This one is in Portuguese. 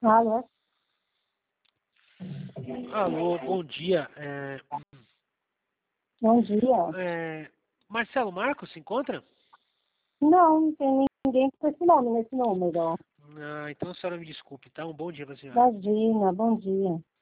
Alô? Alô, bom dia. Bom dia. Marcelo Marcos se encontra? Não tem ninguém com esse nome nesse número. Então a senhora me desculpe, tá? Um bom dia para a senhora. Imagina, bom dia.